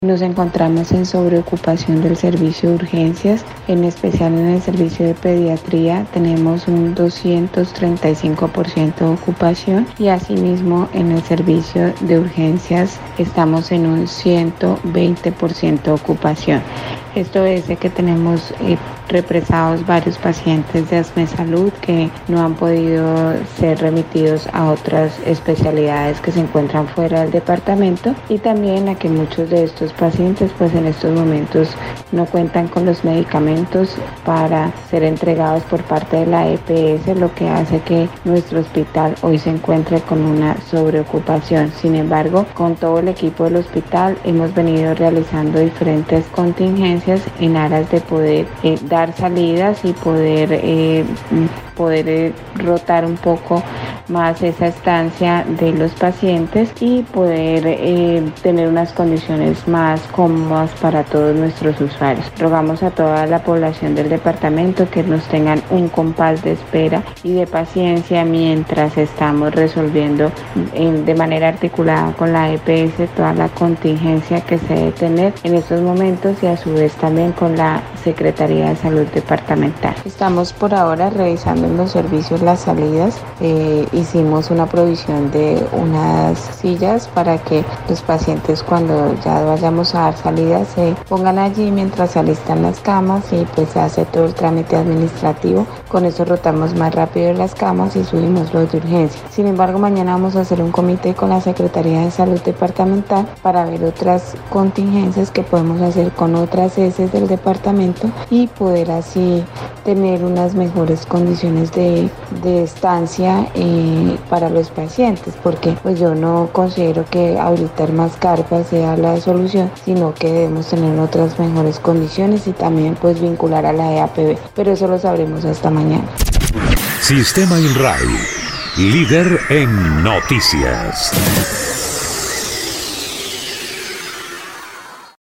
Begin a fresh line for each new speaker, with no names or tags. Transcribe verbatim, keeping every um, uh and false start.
Nos encontramos en sobreocupación del servicio de urgencias, en especial en el servicio de pediatría tenemos un doscientos treinta y cinco por ciento de ocupación y asimismo en el servicio de urgencias estamos en un ciento veinte por ciento de ocupación. Esto es de que tenemos eh, represados varios pacientes de Asmesalud que no han podido ser remitidos a otras especialidades que se encuentran fuera del departamento y también a que muchos de estos pacientes pues en estos momentos no cuentan con los medicamentos para ser entregados por parte de la E P S, lo que hace que nuestro hospital hoy se encuentre con una sobreocupación. Sin embargo, con todo el equipo del hospital hemos venido realizando diferentes contingencias en aras de poder eh, dar salidas y poder, eh, poder eh, rotar un poco más esa estancia de los pacientes y poder eh, tener unas condiciones más cómodas para todos nuestros usuarios. Rogamos a toda la población del departamento que nos tengan un compás de espera y de paciencia mientras estamos resolviendo eh, de manera articulada con la E P S toda la contingencia que se debe tener en estos momentos y a su vez también con la Secretaría de Salud Departamental. Estamos por ahora revisando en los servicios las salidas. Eh, hicimos una provisión de unas sillas para que los pacientes cuando ya vayamos a dar salidas se pongan allí mientras se alistan las camas y pues se hace todo el trámite administrativo. Con eso rotamos más rápido las camas y subimos los de urgencia. Sin embargo, mañana vamos a hacer un comité con la Secretaría de Salud Departamental para ver otras contingencias que podemos hacer con otras heces del departamento y poder así tener unas mejores condiciones de, de estancia eh, para los pacientes, porque pues yo no considero que habilitar más carpas sea la solución, sino que debemos tener otras mejores condiciones y también pues vincular a la E A P B, pero eso lo sabremos hasta mañana.
Sistema INRAE, líder en noticias.